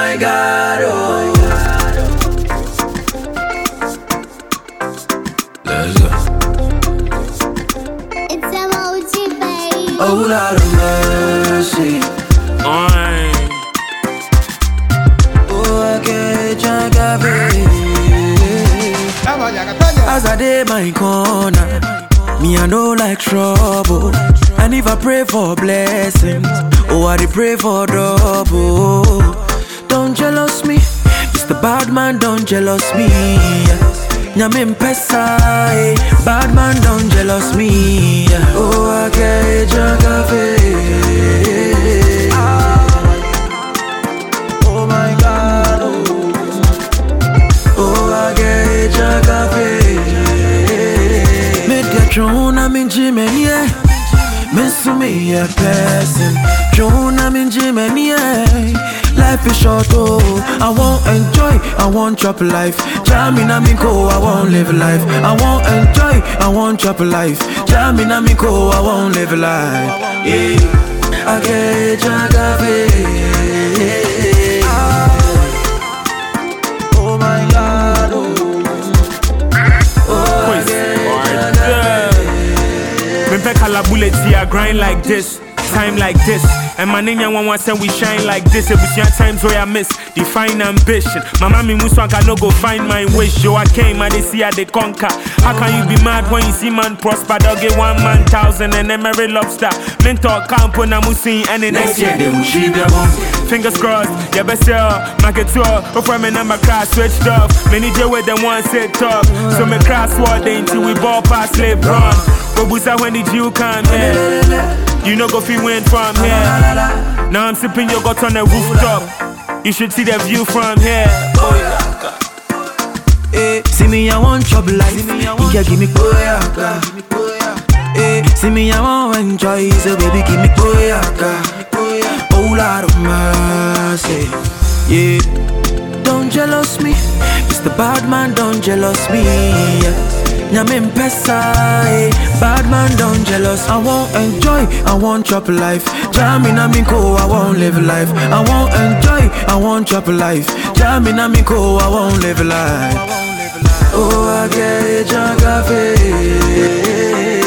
my God, oh. Let's go. It's emoji, baby. Oh, Lord of mercy. Oh, okay, as I did my corner, me I know like trouble. And if I pray for blessings, oh I dey pray for double. Don't jealous me, Mr. Badman, don't jealous me. Nyamin pesa, bad man, don't jealous me. Oh I get jagafe. Oh my God, oh I get jagafe. Drone in Jimmy, miss me a person. Drone in Jimmy, life is short, oh. I won't enjoy, I won't chop life. Jamming a miko, I won't live life. I won't enjoy, I won't chop life. Jamming a miko, I won't live life. Yeah, I get jagabe. Oh my God, oh. Color bullets here, grind like this, time like this. And my nigga one say we shine like this. It was your times where I miss define ambition. My mommy muswank I no go find my wish. Yo, I came and they see how they conquer. How can you be mad when you see man prosper? They'll get 1 man 1,000 and then marry lobster. Mentor camp on a musi and the next year they will ship their bomb. Fingers crossed, yeah best sell, market tour. Before me number crash switched off. Many day with them one set top. So me cross word until we ball past slave run. Bobusa when did you come here? You know go feel win from here. Now I'm sipping yogurt on the rooftop. You should see the view from here. Oh yeah. Hey, see me I want trouble life. You can give me boyaka. Hey, see me I want enjoy, so baby give me boyaka. Oh Lord of mercy. Yeah. Don't jealous me, Mr. Badman, don't jealous me. Nyamin pesa, bad man, don't jealous. I won't enjoy, I won't chop life. Jamming a miko, I won't live life. I won't enjoy, I won't chop life. Jamming a miko, I won't live life. Oh, I get jagafe.